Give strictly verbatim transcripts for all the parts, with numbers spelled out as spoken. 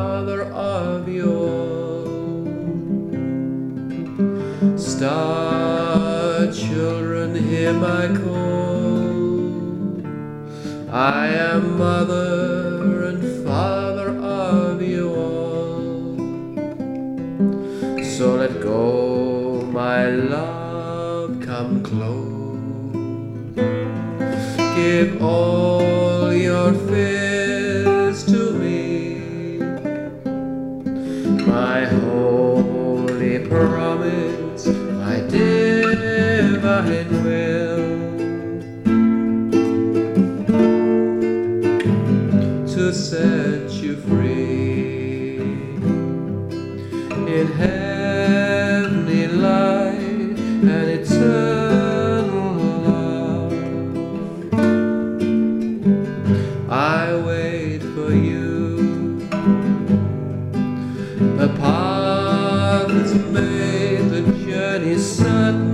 Father of you all. Star children, hear my call. I am Mother and Father of you all. So let go, my love, come close. Give all your fears to me, my holy promise, my divine will, to set you free in heavenly light and eternal love. I wait for you. The path is made, the journey certain.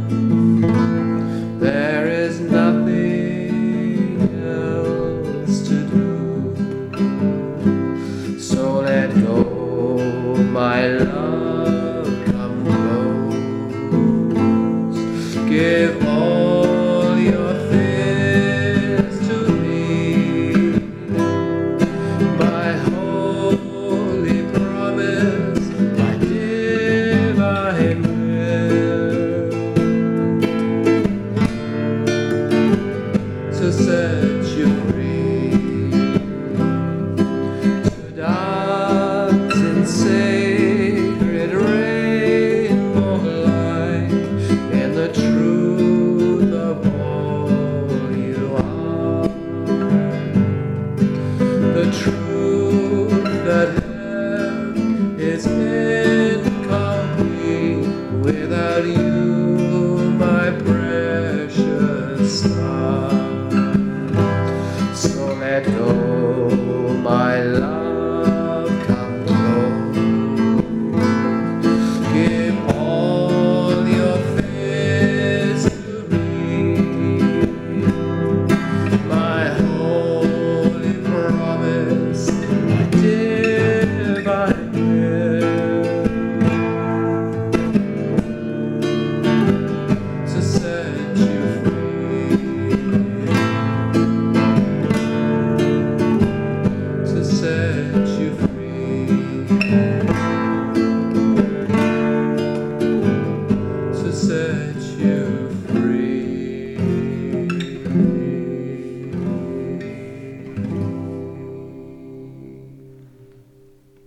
There is nothing else to do. So let go, my love.